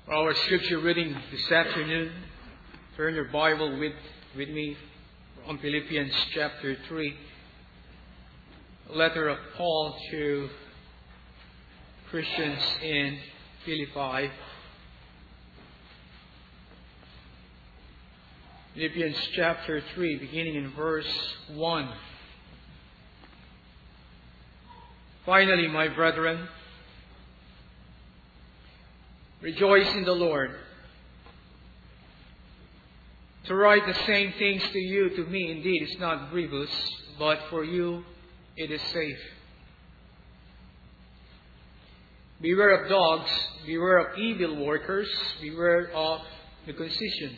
For our scripture reading this afternoon, turn your Bible with me on Philippians chapter 3, a letter of Paul to Christians in Philippi. Philippians chapter 3, beginning in verse 1. Finally, my brethren, rejoice in the Lord. To write the same things to you, to me indeed, is not grievous, but for you it is safe. Beware of dogs, beware of evil workers, beware of the circumcision.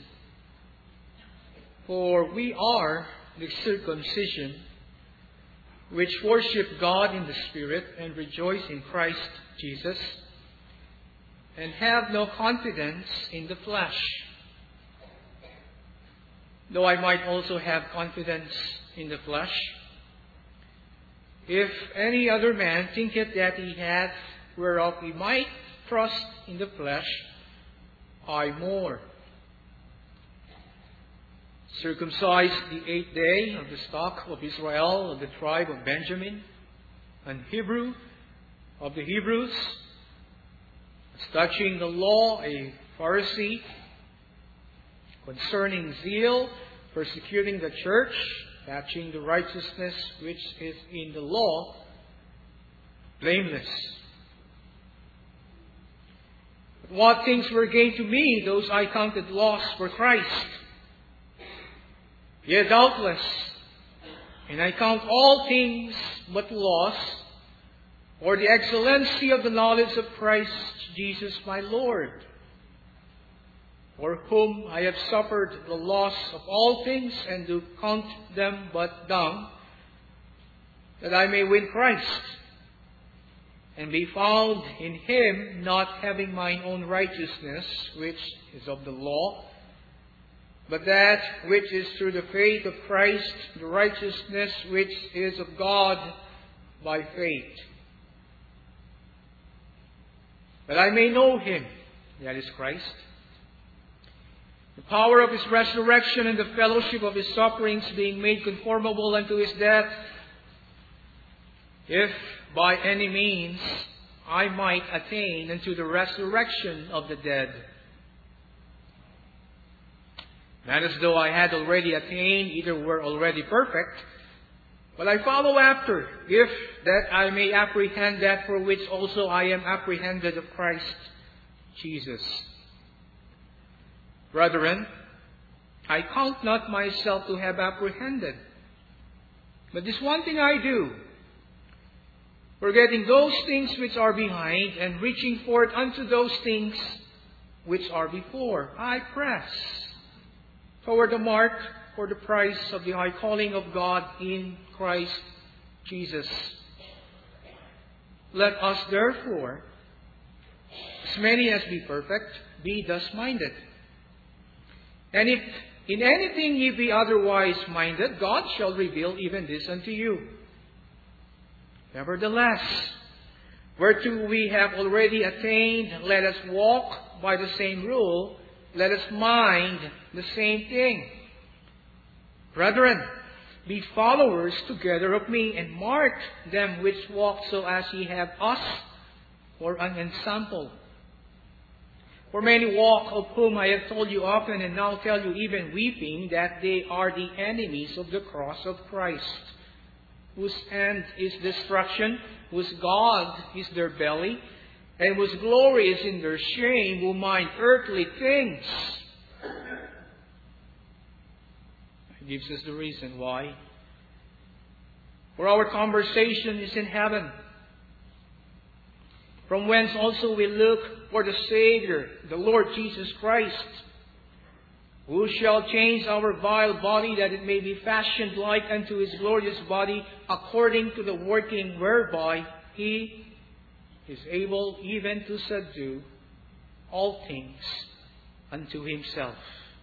For we are the circumcision, which worship God in the Spirit and rejoice in Christ Jesus, and have no confidence in the flesh, though I might also have confidence in the flesh. If any other man thinketh that he hath whereof he might trust in the flesh, I more. Circumcised the 8th day of the stock of Israel, of the tribe of Benjamin, an Hebrew of the Hebrews, touching the law, a Pharisee, concerning zeal, persecuting the church, touching the righteousness which is in the law, blameless. But what things were gained to me, those I counted loss for Christ. Yet doubtless, and I count all things but loss, for the excellency of the knowledge of Christ Jesus my Lord, for whom I have suffered the loss of all things, and do count them but dung, that I may win Christ, and be found in Him, not having mine own righteousness, which is of the law, but that which is through the faith of Christ, the righteousness which is of God by faith. That I may know Him, that is Christ, the power of His resurrection and the fellowship of His sufferings, being made conformable unto His death, if by any means I might attain unto the resurrection of the dead. Not as though I had already attained, either were already perfect, but I follow after, if that I may apprehend that for which also I am apprehended of Christ Jesus. Brethren, I count not myself to have apprehended, but this one thing I do, forgetting those things which are behind, and reaching forth unto those things which are before, I press toward the mark for the prize of the high calling of God in Christ Jesus. Let us therefore, as many as be perfect, be thus minded. And if in anything ye be otherwise minded, God shall reveal even this unto you. Nevertheless, whereto we have already attained, let us walk by the same rule, let us mind the same thing. Brethren, be followers together of me, and mark them which walk so as ye have us for an ensample. For many walk, of whom I have told you often, and now tell you even weeping, that they are the enemies of the cross of Christ, whose end is destruction, whose God is their belly, and whose glory is in their shame, who mind earthly things. Gives us the reason why. For our conversation is in heaven, from whence also we look for the Savior, the Lord Jesus Christ, who shall change our vile body, that it may be fashioned like unto His glorious body, according to the working whereby He is able even to subdue all things unto Himself.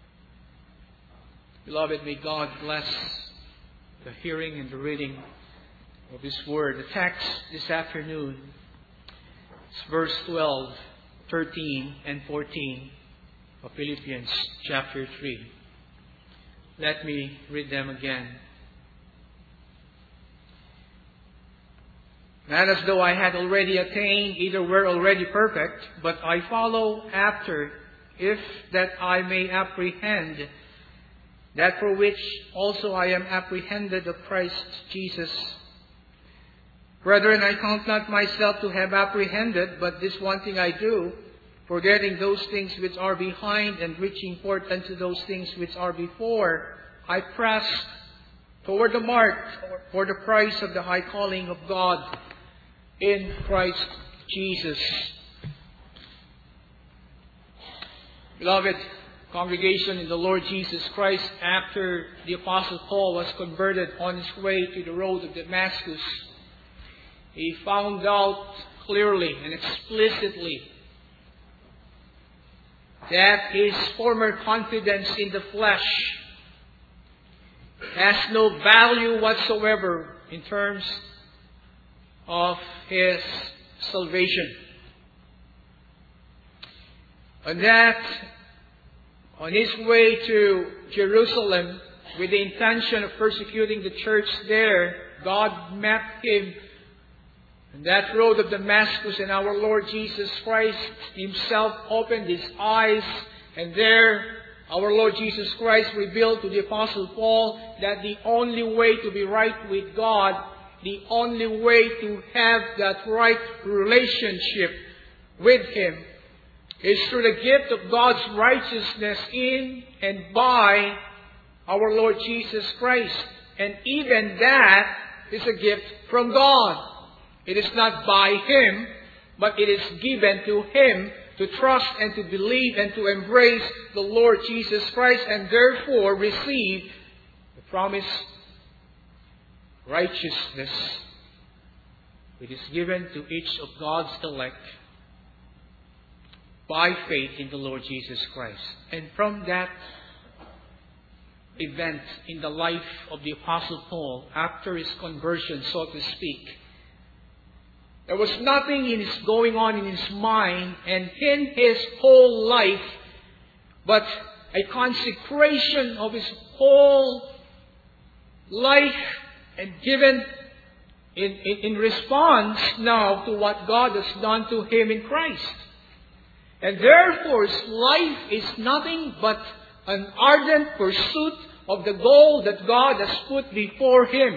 Beloved, may God bless the hearing and the reading of His Word. The text this afternoon is verse 12 13 and 14 of Philippians chapter 3. Let me read them again. Not as though I had already attained, either were already perfect, but I follow after, if that I may apprehend that for which also I am apprehended of Christ Jesus. Brethren, I count not myself to have apprehended, but this one thing I do, forgetting those things which are behind and reaching forth unto those things which are before, I press toward the mark for the prize of the high calling of God in Christ Jesus. Beloved congregation in the Lord Jesus Christ, after the Apostle Paul was converted on his way to the road of Damascus, he found out clearly and explicitly that his former confidence in the flesh has no value whatsoever in terms of his salvation. And that on his way to Jerusalem with the intention of persecuting the church there, God met him on that road of Damascus, and our Lord Jesus Christ Himself opened his eyes, and there our Lord Jesus Christ revealed to the Apostle Paul that the only way to be right with God, the only way to have that right relationship with Him, is through the gift of God's righteousness in and by our Lord Jesus Christ. And even that is a gift from God. It is not by Him, but it is given to Him to trust and to believe and to embrace the Lord Jesus Christ, and therefore receive the promised righteousness. It is given to each of God's elect by faith in the Lord Jesus Christ. And from that event in the life of the Apostle Paul, after his conversion, so to speak, there was nothing going on in his mind and in his whole life but a consecration of his whole life, and given in response now to what God has done to him in Christ. And therefore his life is nothing but an ardent pursuit of the goal that God has put before him.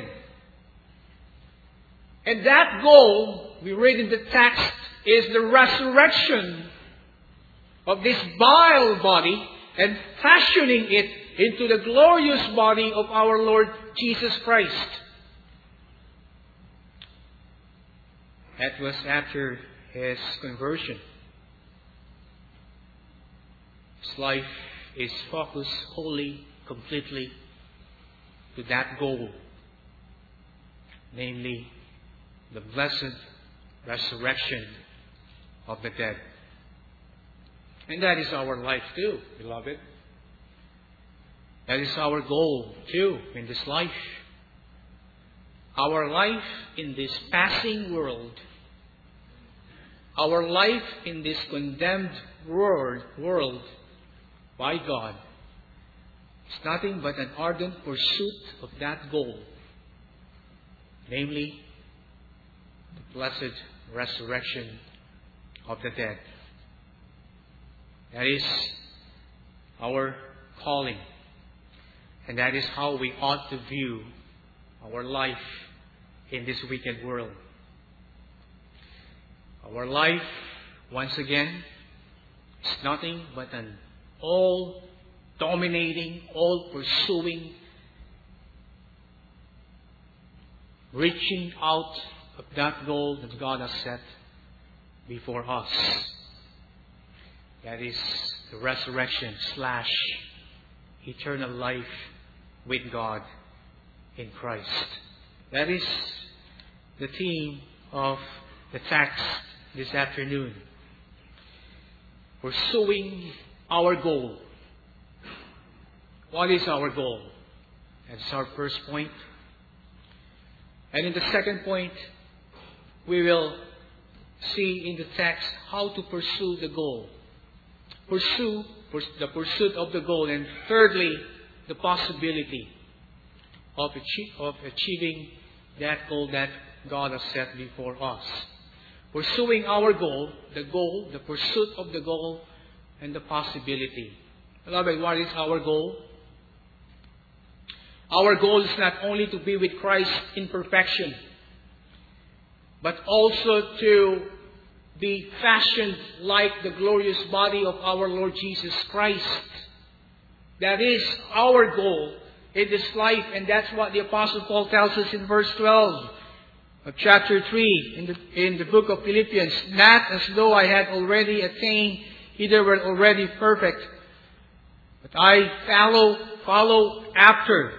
And that goal, we read in the text, is the resurrection of this vile body and fashioning it into the glorious body of our Lord Jesus Christ. That was after his conversion. His life is focused wholly, completely to that goal, namely the blessed resurrection of the dead. And that is our life too, beloved. That is our goal too in this life. Our life in this passing world, our life in this condemned world by God, is nothing but an ardent pursuit of that goal, namely the blessed resurrection of the dead. That is our calling, and that is how we ought to view our life in this wicked world. Our life, once again, is nothing but an all-dominating, all-pursuing, reaching out of that goal that God has set before us. That is the resurrection / eternal life with God in Christ. That is the theme of the text this afternoon. Pursuing our goal. What is our goal? That's our first point. And in the second point, we will see in the text how to pursue the goal. The pursuit of the goal. And thirdly, the possibility of achieving that goal that God has set before us. Pursuing our goal, the pursuit of the goal, and the possibility. Beloved, what is our goal? Our goal is not only to be with Christ in perfection, but also to be fashioned like the glorious body of our Lord Jesus Christ. That is our goal in this life, and that's what the Apostle Paul tells us in verse 12 of chapter 3 in the book of Philippians. Not as though I had already attained, either were already perfect, but I follow after,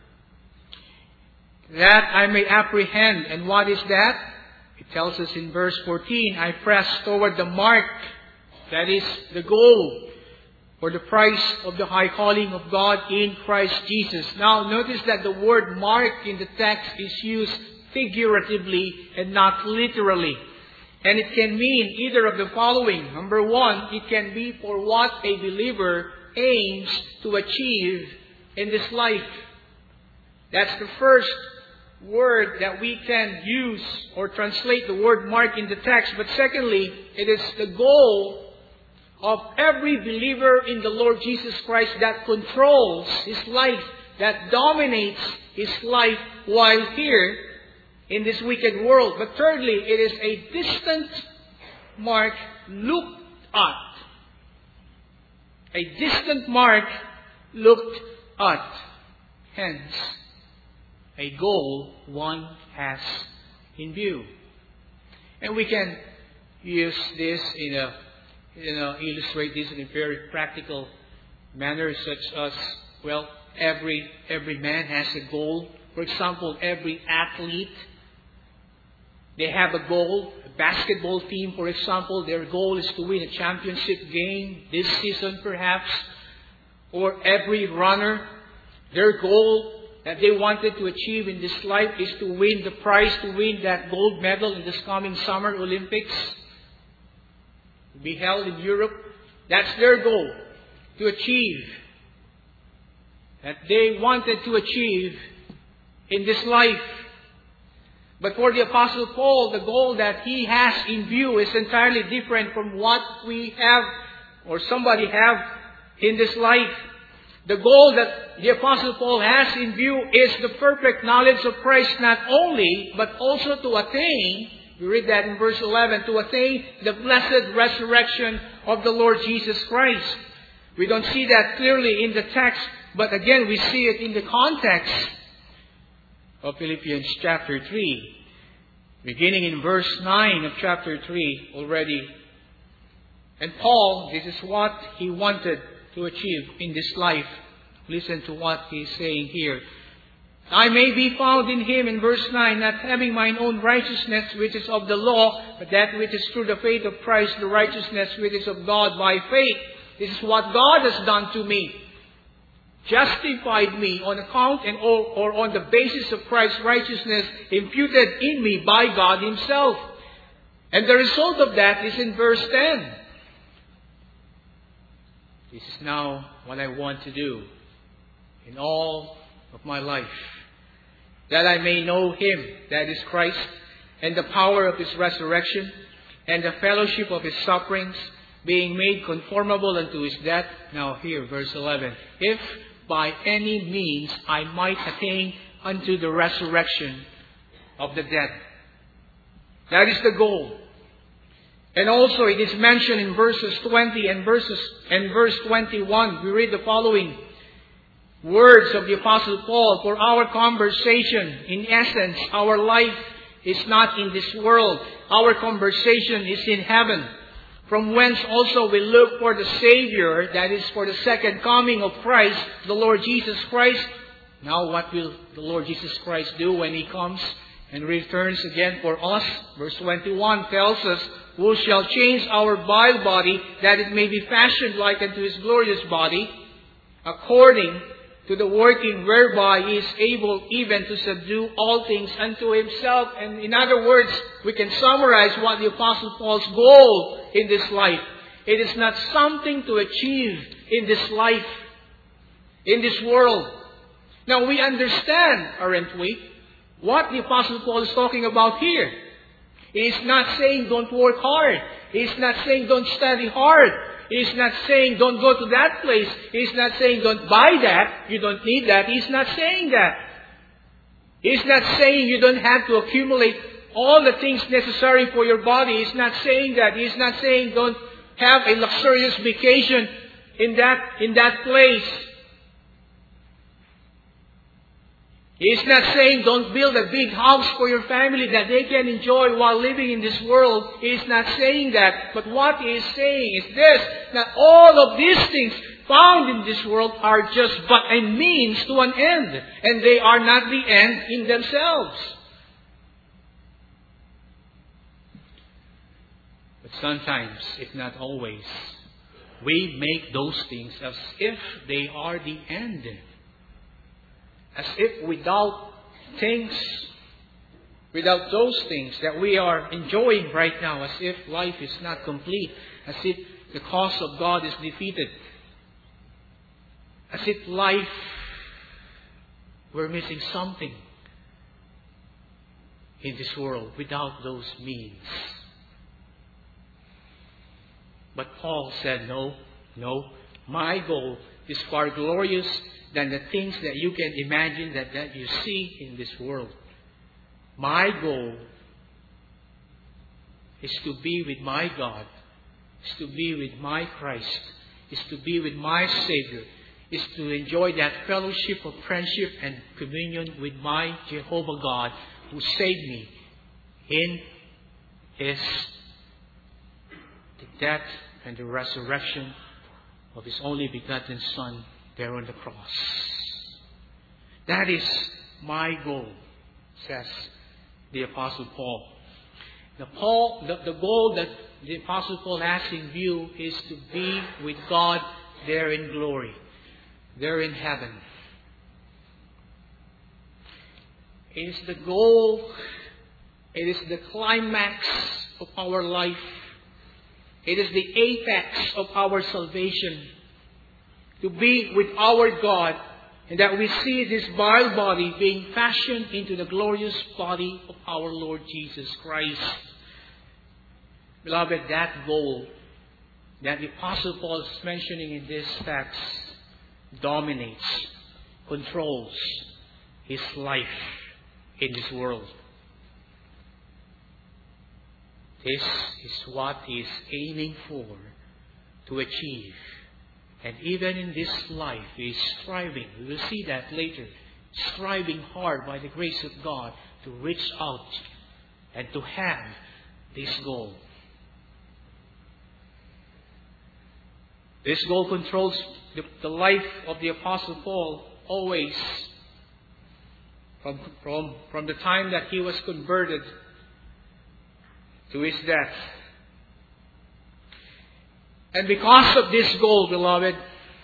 that I may apprehend. And what is that? It tells us in verse 14, I press toward the mark, that is the goal, for the prize of the high calling of God in Christ Jesus. Now, notice that the word mark in the text is used figuratively and not literally. And it can mean either of the following. Number one, it can be for what a believer aims to achieve in this life. That's the first word that we can use or translate the word mark in the text. But secondly, it is the goal of every believer in the Lord Jesus Christ that controls his life, that dominates his life while here in this wicked world. But thirdly, it is a distant mark looked at. A distant mark looked at. Hence, a goal one has in view. And we can use this illustrate this in a very practical manner, such as, well, every man has a goal. For example, every athlete, they have a goal. A basketball team, for example, their goal is to win a championship game this season perhaps. Or every runner, their goal that they wanted to achieve in this life is to win the prize, to win that gold medal in this coming Summer Olympics, to be held in Europe. That's their goal, to achieve, that they wanted to achieve in this life. But for the Apostle Paul, the goal that he has in view is entirely different from what we have or somebody have in this life. The goal that the Apostle Paul has in view is the perfect knowledge of Christ, not only, but also to attain, we read that in verse 11, to attain the blessed resurrection of the Lord Jesus Christ. We don't see that clearly in the text, but again, we see it in the context of Philippians chapter 3. Beginning in verse 9 of chapter 3 already. And Paul, this is what he wanted to achieve in this life. Listen to what he is saying here. I may be found in him, in verse 9, not having mine own righteousness which is of the law, but that which is through the faith of Christ, the righteousness which is of God by faith. This is what God has done to me. Justified me on account or on the basis of Christ's righteousness imputed in me by God Himself. And the result of that is in verse 10. This is now what I want to do in all of my life, that I may know Him, that is Christ, and the power of His resurrection, and the fellowship of His sufferings, being made conformable unto His death. Now here, verse 11. If by any means I might attain unto the resurrection of the dead. That is the goal. And also it is mentioned in verses 20 and verse 21. We read the following words of the Apostle Paul. For our conversation, in essence, our life is not in this world. Our conversation is in heaven, from whence also we look for the Savior, that is for the second coming of Christ, the Lord Jesus Christ. Now what will the Lord Jesus Christ do when He comes and returns again for us? Verse 21 tells us, who shall change our vile body, that it may be fashioned like unto His glorious body, according to the working whereby He is able even to subdue all things unto Himself. And in other words, we can summarize what the Apostle Paul's goal in this life. It is not something to achieve in this life, in this world. Now we understand, aren't we, what the Apostle Paul is talking about here. He is not saying don't work hard. He is not saying don't study hard. He is not saying don't go to that place. He is not saying don't buy that. You don't need that. He is not saying that. He is not saying you don't have to accumulate all the things necessary for your body. He is not saying that. He is not saying don't have a luxurious vacation in that place. He is not saying don't build a big house for your family that they can enjoy while living in this world. He is not saying that. But what he is saying is this, that all of these things found in this world are just but a means to an end. And they are not the end in themselves. But sometimes, if not always, we make those things as if they are the end. As if without those things that we are enjoying right now, as if life is not complete, as if the cause of God is defeated, as if life, we're missing something in this world without those means. But Paul said, no, my goal is far glorious than the things that you can imagine that you see in this world. My goal is to be with my God, is to be with my Christ, is to be with my Savior, is to enjoy that fellowship of friendship and communion with my Jehovah God who saved me in His death and the resurrection of His only begotten Son there on the cross. That is my goal, says the Apostle Paul. The goal that the Apostle Paul has in view is to be with God there in glory, there in heaven. It is the goal, it is the climax of our life. It is the apex of our salvation. To be with our God, and that we see this vile body being fashioned into the glorious body of our Lord Jesus Christ. Beloved, that goal that the Apostle Paul is mentioning in this text dominates, controls his life in this world. This is what he is aiming for to achieve. And even in this life, he is striving, we will see that later, striving hard by the grace of God to reach out and to have this goal. This goal controls the life of the Apostle Paul always, from the time that he was converted to his death. And because of this goal, beloved,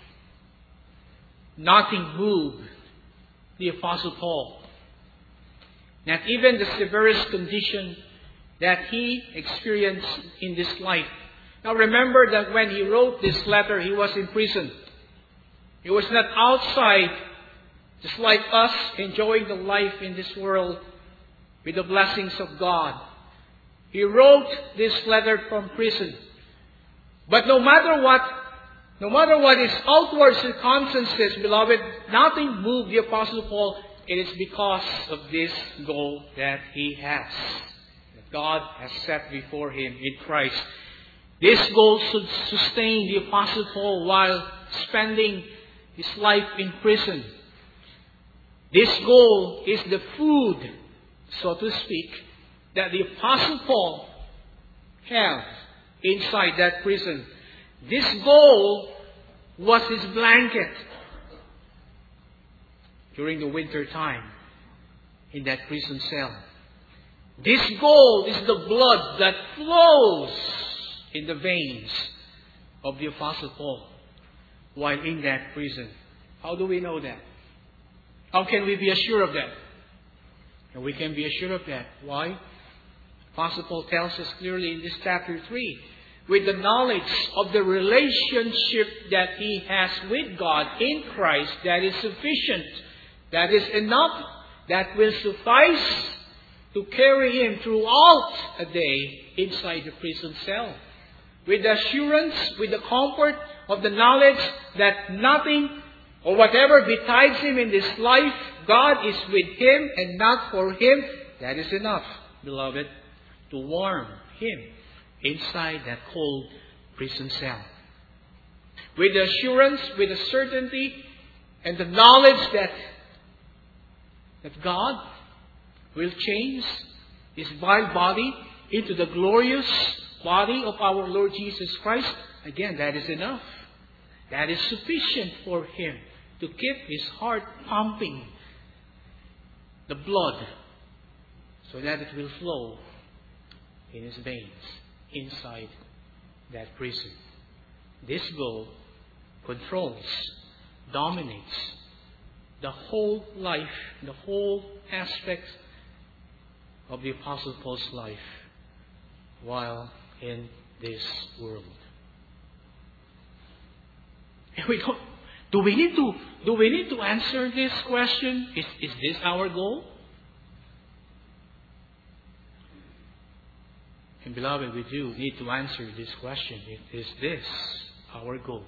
nothing moved the Apostle Paul. Not even the severest condition that he experienced in this life. Now remember that when he wrote this letter, he was in prison. He was not outside, just like us, enjoying the life in this world with the blessings of God. He wrote this letter from prison. But no matter what his outward circumstances, beloved, nothing moved the Apostle Paul. It is because of this goal that he has, that God has set before him in Christ. This goal should sustain the Apostle Paul while spending his life in prison. This goal is the food, so to speak, that the Apostle Paul had inside that prison. This goal was his blanket during the winter time in that prison cell. This goal is the blood that flows in the veins of the Apostle Paul while in that prison. How do we know that? How can we be assured of that? And we can be assured of that. Why? Apostle Paul tells us clearly in this chapter 3, with the knowledge of the relationship that he has with God in Christ, that is sufficient, that is enough, that will suffice to carry him throughout a day inside the prison cell. With the assurance, with the comfort of the knowledge that nothing or whatever betides him in this life, God is with him and not for him. That is enough, beloved, to warm him inside that cold prison cell. With the assurance, with the certainty, and the knowledge that God will change his vile body into the glorious body of our Lord Jesus Christ. Again, that is enough. That is sufficient for him to keep his heart pumping the blood so that it will flow in his veins inside that prison. This goal controls, dominates the whole life, the whole aspect of the Apostle Paul's life while in this world. And do we need to answer this question? Is this our goal? And beloved, we do need to answer this question. Is this our goal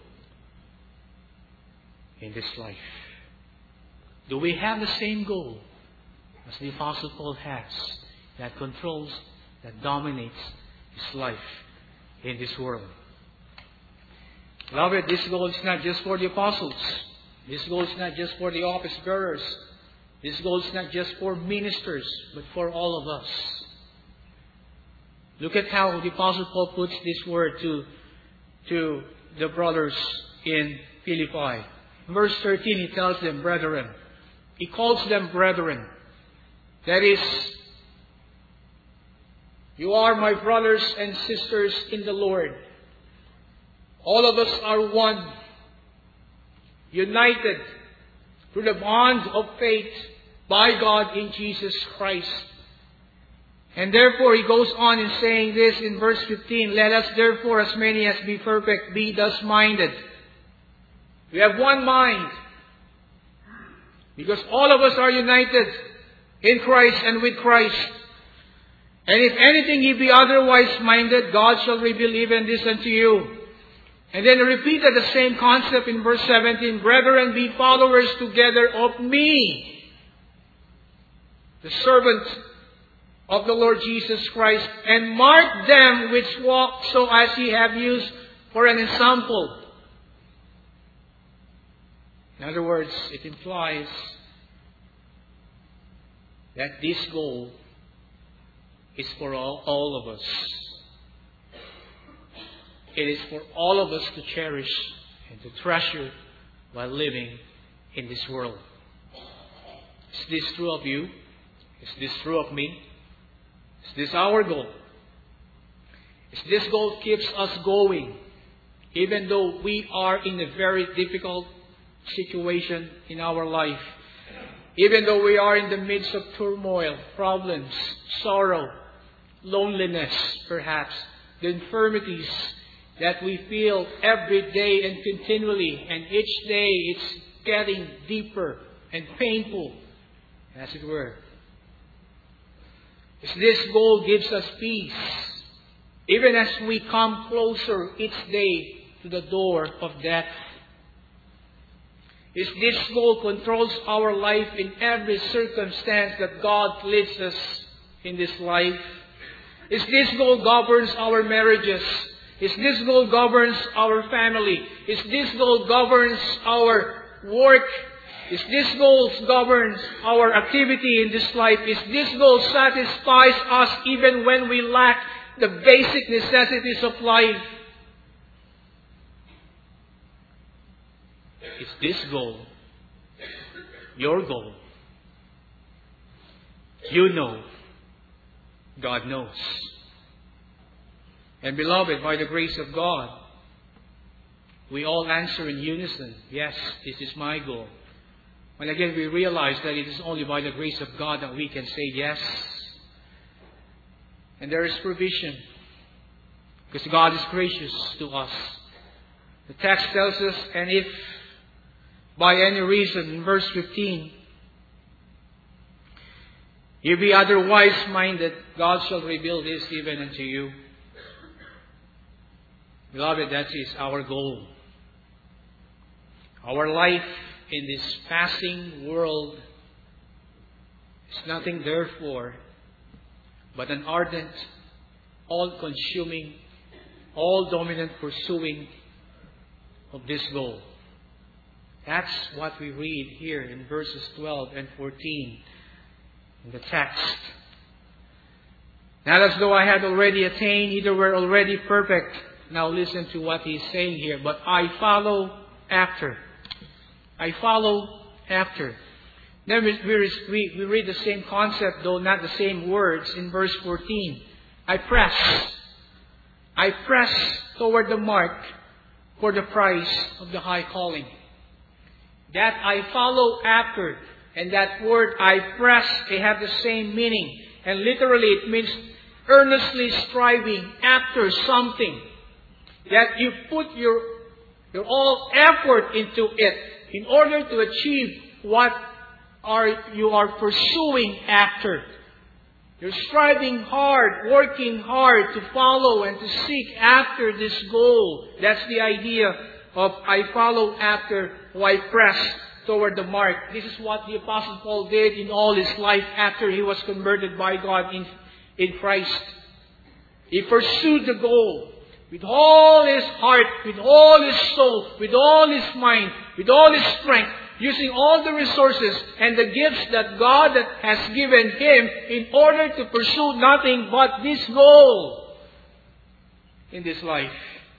in this life? Do we have the same goal as the Apostle Paul has, that controls, that dominates his life in this world? Beloved, this goal is not just for the apostles. This goal is not just for the office bearers. This goal is not just for ministers, but for all of us. Look at how the Apostle Paul puts this word to the brothers in Philippi. Verse 13, he tells them, brethren. He calls them brethren. That is, you are my brothers and sisters in the Lord. All of us are one, united through the bond of faith by God in Jesus Christ. And therefore, he goes on in saying this in verse 15, let us therefore, as many as be perfect, be thus minded. We have one mind, because all of us are united in Christ and with Christ. And if anything ye be otherwise minded, God shall reveal even this unto you. And then he repeated the same concept in verse 17, brethren, be followers together of me, the servant of the Lord Jesus Christ, and mark them which walk so as ye have used for an example. In other words, it implies that this goal is for all of us. It is for all of us to cherish and to treasure while living in this world. Is this true of you? Is this true of me? Is this our goal? Is this goal keeps us going, even though we are in a very difficult situation in our life, even though we are in the midst of turmoil, problems, sorrow, loneliness, perhaps, the infirmities that we feel every day and continually, and each day it's getting deeper and painful, as it were. This goal gives us peace, even as we come closer each day to the door of death. This goal controls our life in every circumstance that God leads us in this life. This goal governs our marriages. This goal governs our family. This goal governs our work. This goal governs our activity in this life. This goal satisfies us even when we lack the basic necessities of life. Is this goal your goal? You know. God knows. And beloved, by the grace of God, we all answer in unison, yes, this is my goal. And again, we realize that it is only by the grace of God that we can say yes. And there is provision, because God is gracious to us. The text tells us, and if by any reason, in verse 15, you be otherwise minded, God shall reveal this even unto you. Beloved, that is our goal. Our life in this passing world is nothing therefore but an ardent, all-consuming, all-dominant pursuing of this goal. That's what we read here in verses 12 and 14 in the text. Not as though I had already attained, either were already perfect. Now listen to what he's saying here. But I follow after. I follow after. Then we read the same concept, though not the same words, in verse 14. I press toward the mark for the prize of the high calling. That I follow after, and that word I press, they have the same meaning. And literally it means earnestly striving after something. That you put your all effort into it in order to achieve what you are pursuing after. You're striving hard, working hard to follow and to seek after this goal. That's the idea of I follow after, or I press toward the mark. This is what the Apostle Paul did in all his life after he was converted by God in Christ. He pursued the goal with all his heart, with all his soul, with all his mind, with all his strength, using all the resources and the gifts that God has given him in order to pursue nothing but this goal in this life.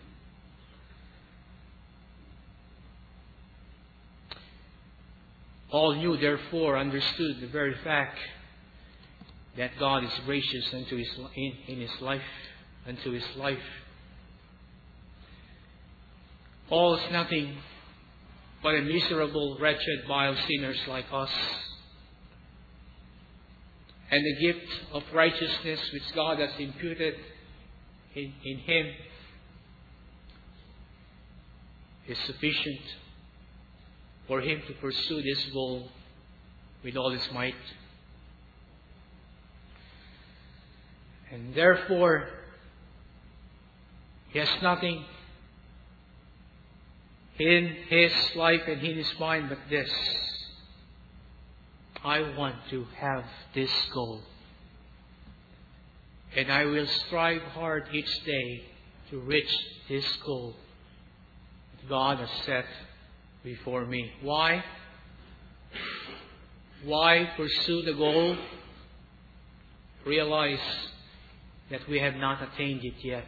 All knew, therefore, understood the very fact that God is gracious unto in his life, unto his life. All is nothing but a miserable, wretched, vile sinners like us. And the gift of righteousness which God has imputed in him is sufficient for him to pursue this goal with all his might. And therefore, he has nothing in his life and in his mind but this: I want to have this goal. And I will strive hard each day to reach this goal that God has set before me. Why? Why pursue the goal? Realize that we have not attained it yet.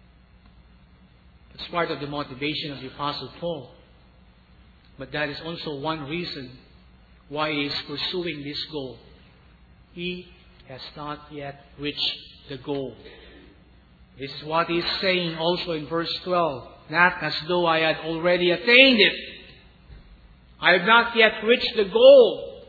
It's part of the motivation of the Apostle Paul. But that is also one reason why he is pursuing this goal. He has not yet reached the goal. This is what he is saying also in verse 12. Not as though I had already attained it. I have not yet reached the goal.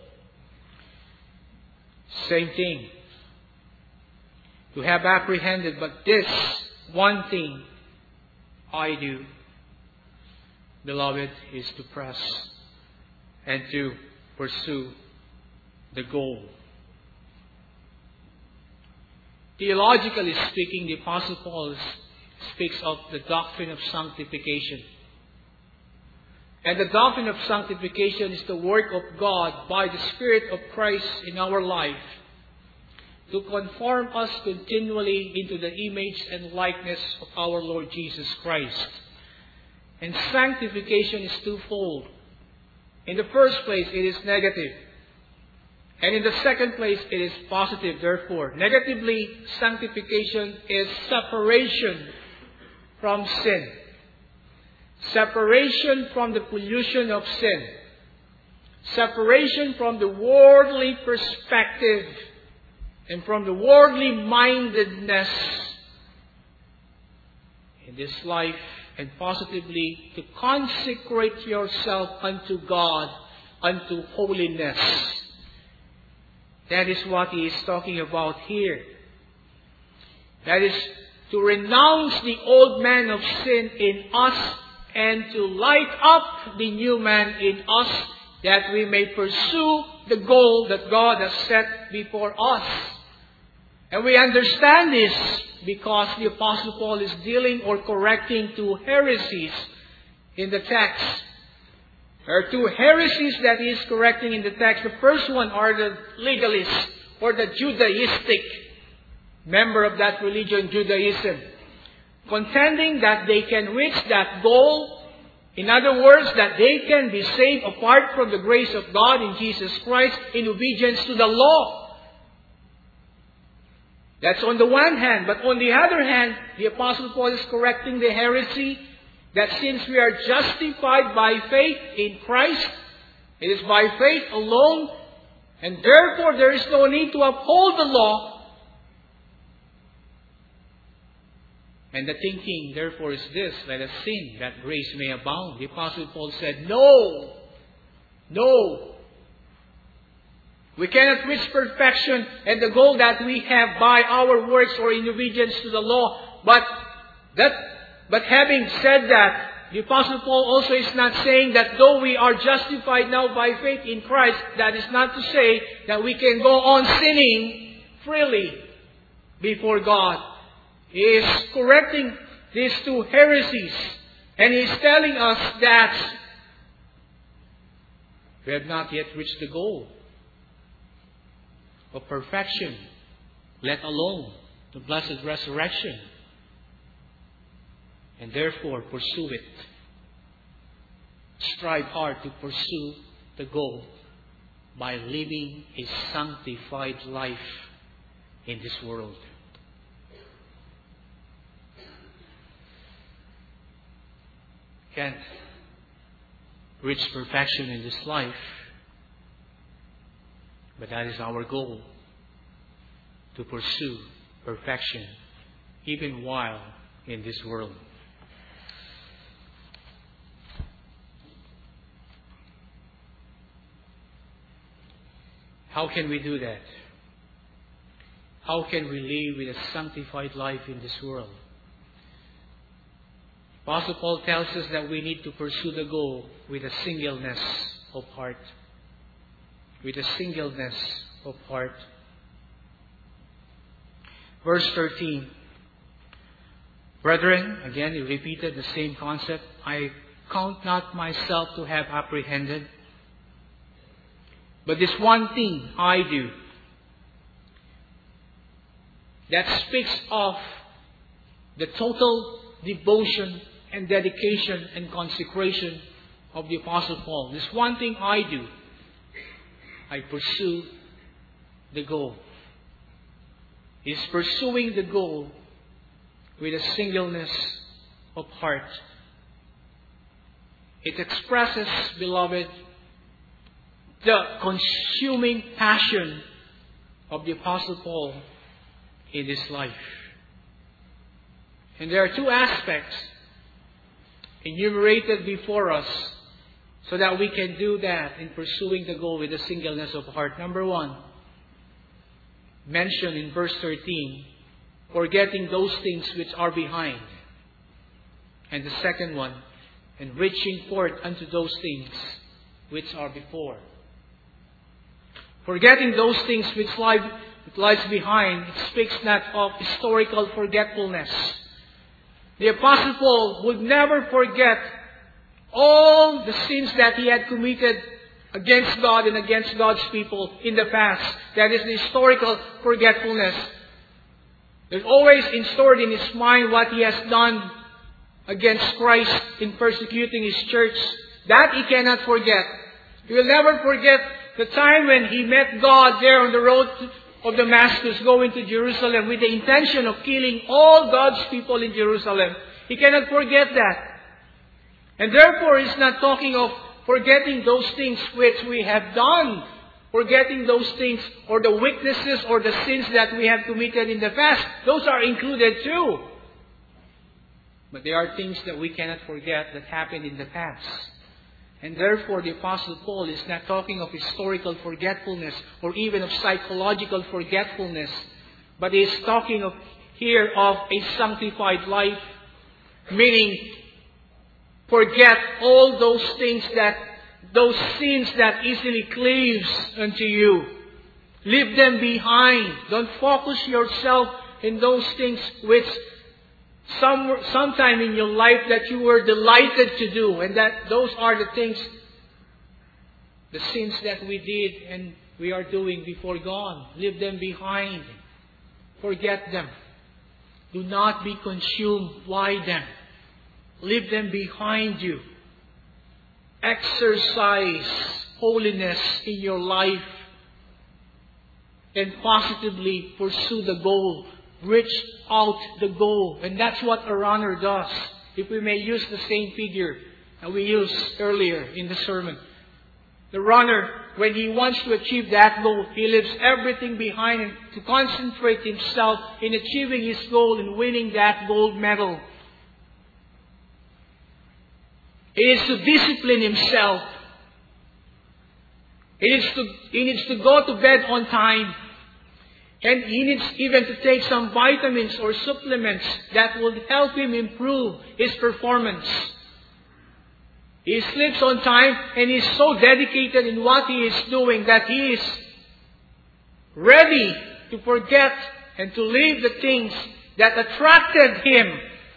Same thing. To have apprehended, but this one thing I do, beloved, is to press and to pursue the goal. Theologically speaking, the Apostle Paul speaks of the doctrine of sanctification. And the doctrine of sanctification is the work of God by the Spirit of Christ in our life to conform us continually into the image and likeness of our Lord Jesus Christ. And sanctification is twofold. In the first place, it is negative. And in the second place, it is positive. Therefore, negatively, sanctification is separation from sin. Separation from the pollution of sin. Separation from the worldly perspective and from the worldly mindedness in this life, and positively to consecrate yourself unto God unto holiness. That is what he is talking about here. That is to renounce the old man of sin in us and to light up the new man in us, that we may pursue the goal that God has set before us. And we understand this because the Apostle Paul is dealing or correcting two heresies in the text. There are two heresies that he is correcting in the text. The first one are the legalists or the Judaistic member of that religion, Judaism, contending that they can reach that goal. In other words, that they can be saved apart from the grace of God in Jesus Christ in obedience to the law. That's on the one hand. But on the other hand, the Apostle Paul is correcting the heresy that since we are justified by faith in Christ, it is by faith alone, and therefore there is no need to uphold the law. And the thinking, therefore, is this: let us sin, that grace may abound. The Apostle Paul said, no. We cannot reach perfection and the goal that we have by our works or in obedience to the law. But having said that, the Apostle Paul also is not saying that though we are justified now by faith in Christ, that is not to say that we can go on sinning freely before God. He is correcting these two heresies. And he is telling us that we have not yet reached the goal of perfection, let alone the blessed resurrection. And therefore, pursue it. Strive hard to pursue the goal by living a sanctified life in this world. Can't reach perfection in this life, but that is our goal, to pursue perfection even while in this world. How can we do that? How can we live with a sanctified life in this world? Apostle Paul tells us that we need to pursue the goal with a singleness of heart. With a singleness of heart. Verse 13. Brethren, again he repeated the same concept. I count not myself to have apprehended, but this one thing I do. That speaks of the total devotion and dedication and consecration of the Apostle Paul. This one thing I do. I pursue the goal. He's pursuing the goal with a singleness of heart. It expresses, beloved, the consuming passion of the Apostle Paul in his life. And there are two aspects enumerated before us so that we can do that in pursuing the goal with a singleness of heart. Number one, mentioned in verse 13, forgetting those things which are behind. And the second one, and reaching forth unto those things which are before. Forgetting those things which lies behind, it speaks not of historical forgetfulness. The Apostle Paul would never forget all the sins that he had committed against God and against God's people in the past. That is the historical forgetfulness. There's always stored in his mind what he has done against Christ in persecuting his church. That he cannot forget. He will never forget the time when he met God there on the road of Damascus going to Jerusalem with the intention of killing all God's people in Jerusalem. He cannot forget that. And therefore, he's not talking of forgetting those things which we have done. Forgetting those things or the weaknesses or the sins that we have committed in the past. Those are included too. But there are things that we cannot forget that happened in the past. And therefore, the Apostle Paul is not talking of historical forgetfulness or even of psychological forgetfulness, but he is talking of here of a sanctified life, meaning forget all those things those sins that easily cleaves unto you. Leave them behind. Don't focus yourself in those things which sometime in your life that you were delighted to do, and that those are the things, the sins that we did and we are doing before God. Leave them behind. Forget them. Do not be consumed by them. Leave them behind you. Exercise holiness in your life and positively pursue the goal. Reach out the goal. And that's what a runner does. If we may use the same figure that we used earlier in the sermon. The runner, when he wants to achieve that goal, he leaves everything behind him to concentrate himself in achieving his goal and winning that gold medal. He is to discipline himself. He needs to go to bed on time. And he needs even to take some vitamins or supplements that will help him improve his performance. He sleeps on time and he is so dedicated in what he is doing that he is ready to forget and to leave the things that attracted him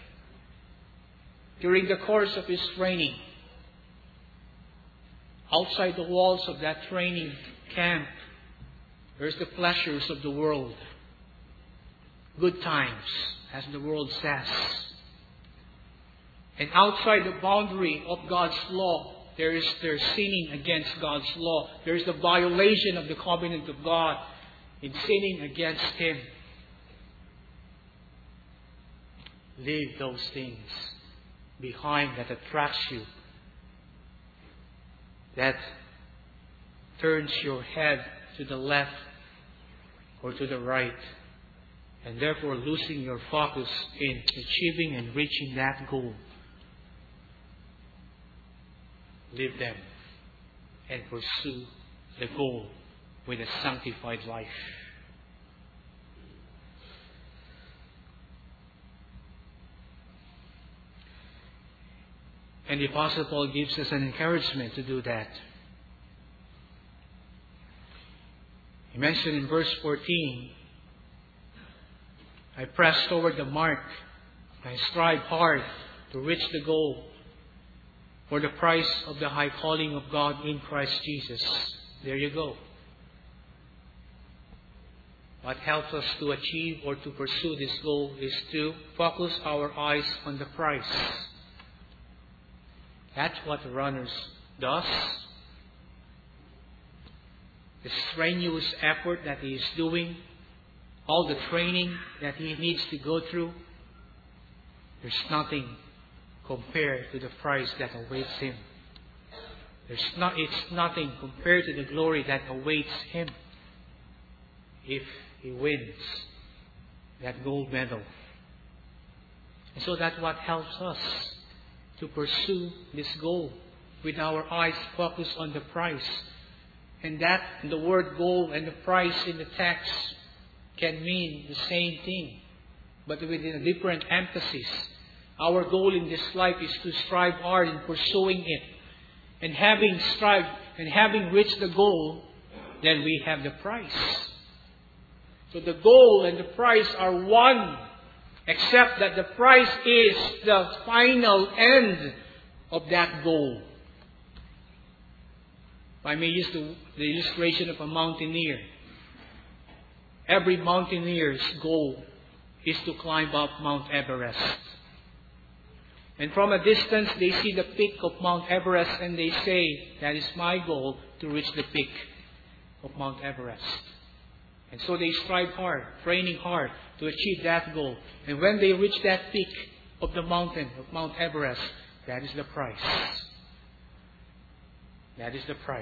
during the course of his training. Outside the walls of that training camp, there's the pleasures of the world. Good times, as the world says. And outside the boundary of God's law, there's sinning against God's law. There's the violation of the covenant of God in sinning against Him. Leave those things behind that attracts you, that turns your head to the left or to the right, and therefore losing your focus in achieving and reaching that goal. Leave them and pursue the goal with a sanctified life. And the Apostle Paul gives us an encouragement to do that. He mentioned in verse 14, I press toward the mark, I strive hard to reach the goal for the prize of the high calling of God in Christ Jesus. There you go. What helps us to achieve or to pursue this goal is to focus our eyes on the prize. That's what the runner does. The strenuous effort that he is doing, all the training that he needs to go through, there's nothing compared to the prize that awaits him. It's nothing compared to the glory that awaits him if he wins that gold medal. And so that's what helps us to pursue this goal with our eyes focused on the prize. And that the word goal and the prize in the text can mean the same thing, but with a different emphasis. Our goal in this life is to strive hard in pursuing it. And having strived and having reached the goal, then we have the prize. So the goal and the prize are one, except that the prize is the final end of that goal. If I may use the illustration of a mountaineer. Every mountaineer's goal is to climb up Mount Everest. And from a distance, they see the peak of Mount Everest and they say, that is my goal, to reach the peak of Mount Everest. And so they strive hard, training hard to achieve that goal. And when they reach that peak of the mountain of Mount Everest, that is the prize. That is the prize.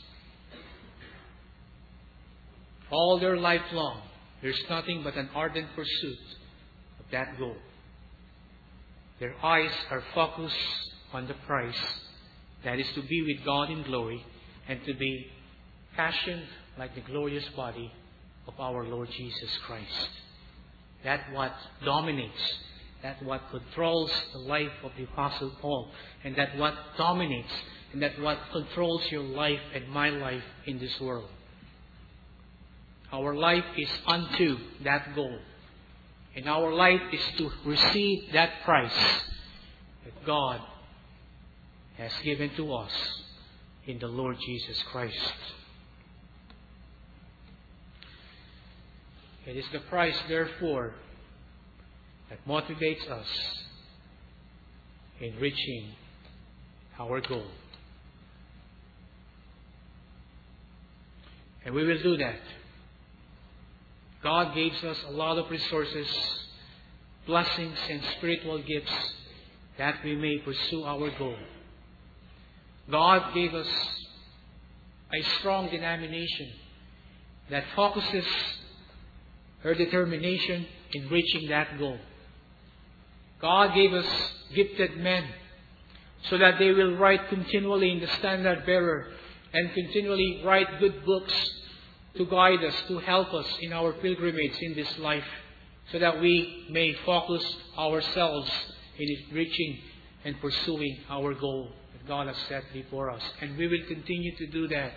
All their life long, there's nothing but an ardent pursuit of that goal. Their eyes are focused on the prize That is to be with God in glory and to be fashioned like the glorious body of our Lord Jesus Christ. That's what dominates. That's what controls the life of the Apostle Paul. And that's what dominates. And that's what controls your life and my life in this world. Our life is unto that goal. And our life is to receive that price that God has given to us in the Lord Jesus Christ. It is the price, therefore, that motivates us in reaching our goal. And we will do that. God gives us a lot of resources, blessings, and spiritual gifts that we may pursue our goal. God gave us a strong denomination that focuses her determination in reaching that goal. God gave us gifted men so that they will write continually in the standard bearer and continually write good books to guide us, to help us in our pilgrimage in this life, so that we may focus ourselves in reaching and pursuing our goal that God has set before us. And we will continue to do that.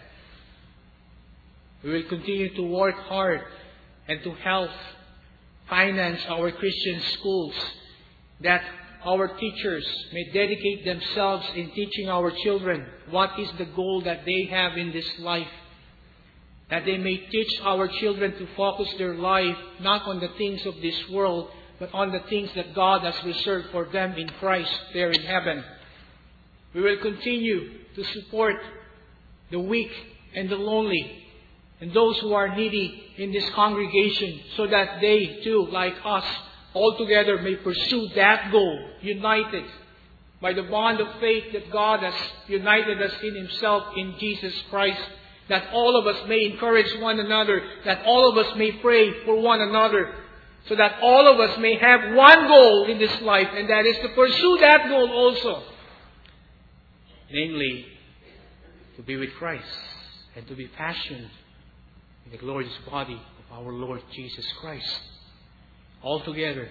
We will continue to work hard and to help finance our Christian schools, that our teachers may dedicate themselves in teaching our children what is the goal that they have in this life. That they may teach our children to focus their life not on the things of this world, but on the things that God has reserved for them in Christ there in heaven. We will continue to support the weak and the lonely and those who are needy in this congregation, so that they too, like us, all together may pursue that goal, united by the bond of faith that God has united us in Himself in Jesus Christ. That all of us may encourage one another, that all of us may pray for one another, so that all of us may have one goal in this life, and that is to pursue that goal also. Namely, to be with Christ and to be fashioned in the glorious body of our Lord Jesus Christ. All together,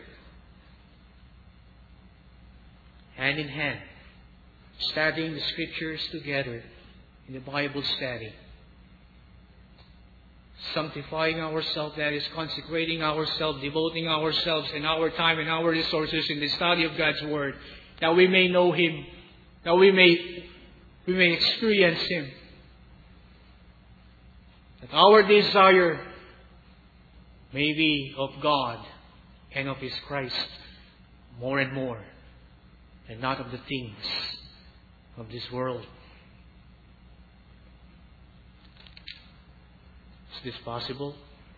hand in hand, studying the Scriptures together in the Bible study. Sanctifying ourselves, that is consecrating ourselves, devoting ourselves and our time and our resources in the study of God's Word, that we may know Him, that we may experience Him. That our desire may be of God and of His Christ more and more, and not of the things of this world. Is this possible?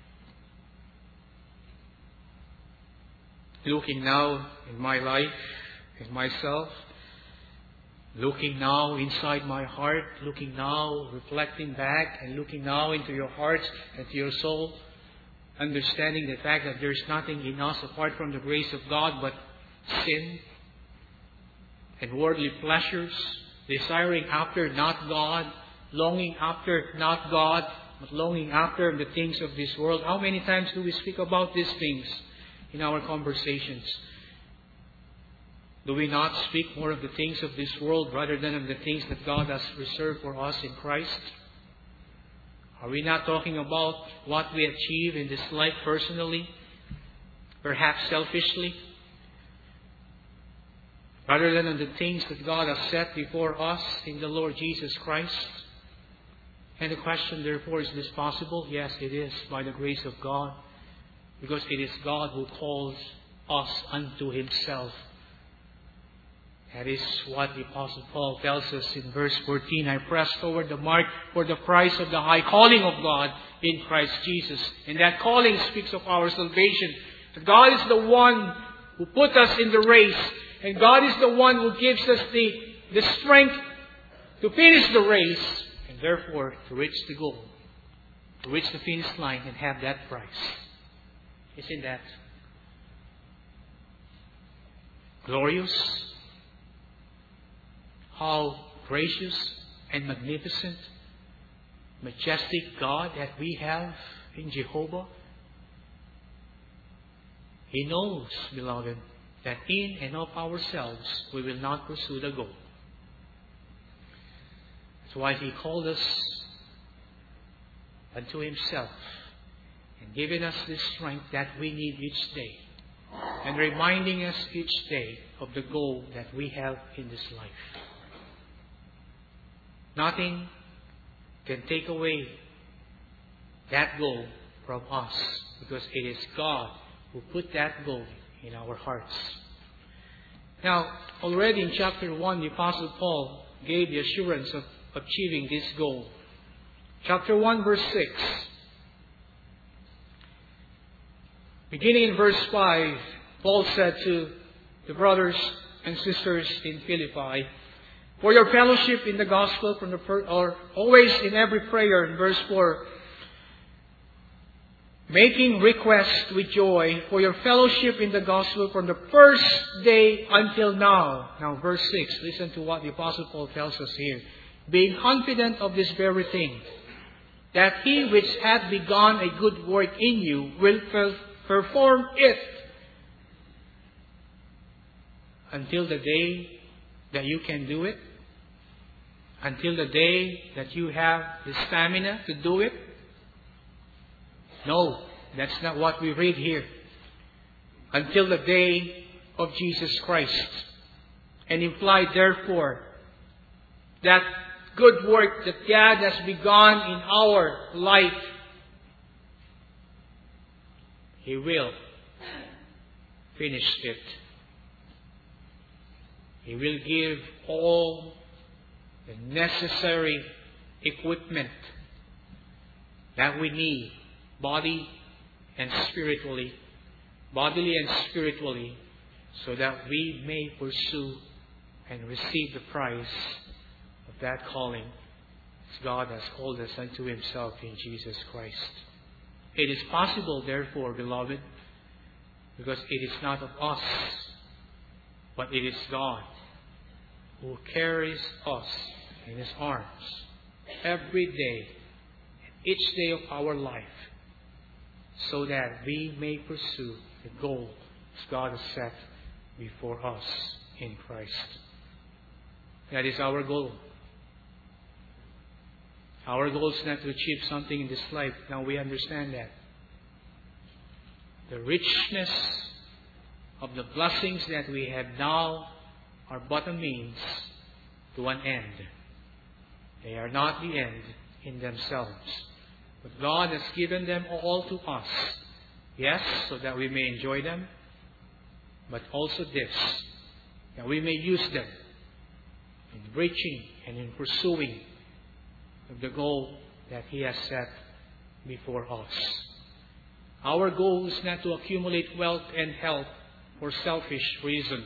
Looking now in my life, in myself, looking now inside my heart, looking now, reflecting back, and looking now into your hearts and to your soul, understanding the fact that there is nothing in us apart from the grace of God but sin and worldly pleasures, desiring after not God, longing after not God, but longing after the things of this world. How many times do we speak about these things in our conversations? Do we not speak more of the things of this world rather than of the things that God has reserved for us in Christ? Are we not talking about what we achieve in this life personally, perhaps selfishly, rather than on the things that God has set before us in the Lord Jesus Christ? And the question, therefore, is this possible? Yes, it is, by the grace of God. Because it is God who calls us unto Himself. That is what the Apostle Paul tells us in verse 14. I press toward the mark for the prize of the high calling of God in Christ Jesus. And that calling speaks of our salvation. That God is the one who put us in the race. And God is the one who gives us the strength to finish the race. And therefore, to reach the goal, to reach the finish line and have that prize. Isn't that glorious? How gracious and magnificent, majestic God that we have in Jehovah? He knows, beloved, that in and of ourselves we will not pursue the goal. That's why He called us unto Himself and given us the strength that we need each day, and reminding us each day of the goal that we have in this life. Nothing can take away that goal from us, because it is God who put that goal in our hearts. Now, already in chapter 1, the Apostle Paul gave the assurance of achieving this goal. Chapter 1, verse 6. Beginning in verse 5, Paul said to the brothers and sisters in Philippi, "For your fellowship in the gospel or always in every prayer," in verse 4, "making request with joy for your fellowship in the gospel from the first day until now." Now, verse 6, listen to what the Apostle Paul tells us here. "Being confident of this very thing, that He which hath begun a good work in you will perform it until the day that you can do it, until the day that you have the stamina to do it." No, that's not what we read here. Until the day of Jesus Christ. And implied, therefore, that good work that God has begun in our life, He will finish it. He will give all the necessary equipment that we need, bodily and spiritually, so that we may pursue and receive the prize of that calling as God has called us unto Himself in Jesus Christ. It is possible, therefore, beloved, because it is not of us, but it is God who carries us in His arms every day, each day of our life, so that we may pursue the goal that God has set before us in Christ. That is our goal. Our goal is not to achieve something in this life. Now we understand that. The richness of the blessings that we have now are but a means to an end. They are not the end in themselves. But God has given them all to us. Yes, so that we may enjoy them, but also this, that we may use them in reaching and in pursuing of the goal that He has set before us. Our goal is not to accumulate wealth and health for selfish reason,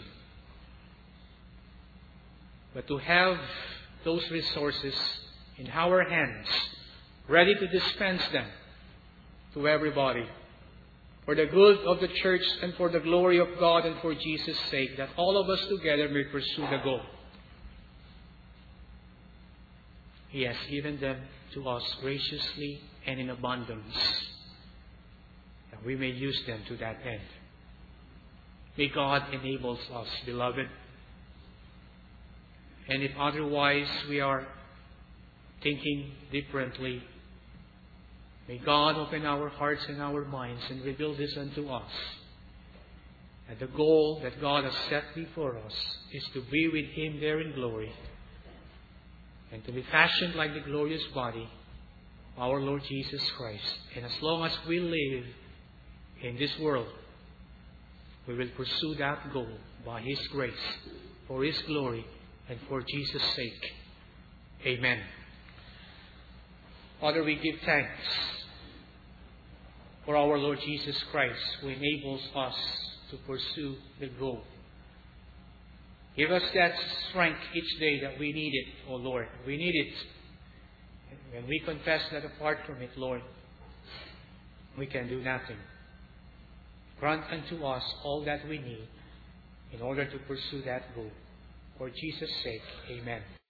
but to have those resources in our hands, ready to dispense them to everybody, for the good of the church and for the glory of God and for Jesus' sake, that all of us together may pursue the goal. He has given them to us graciously and in abundance, that we may use them to that end. May God enable us, beloved. And if otherwise we are thinking differently, may God open our hearts and our minds and reveal this unto us. And the goal that God has set before us is to be with Him there in glory, and to be fashioned like the glorious body of our Lord Jesus Christ. And as long as we live in this world, we will pursue that goal by His grace, for His glory, and for Jesus' sake. Amen. Father, we give thanks for our Lord Jesus Christ, who enables us to pursue the goal. Give us that strength each day that we need it, O Lord. We need it. When we confess that apart from it, Lord, we can do nothing. Grant unto us all that we need in order to pursue that goal. For Jesus' sake, amen.